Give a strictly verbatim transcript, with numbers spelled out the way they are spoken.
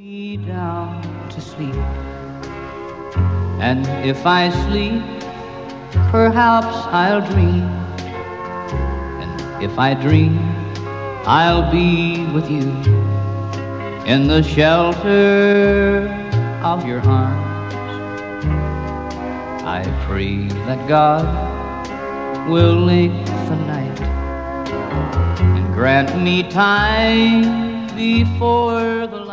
me down to sleep. And if I sleep, perhaps I'll dream. And if I dream, I'll be with you in the shelter of your arms. I pray that God will lengthen the night and grant me time before the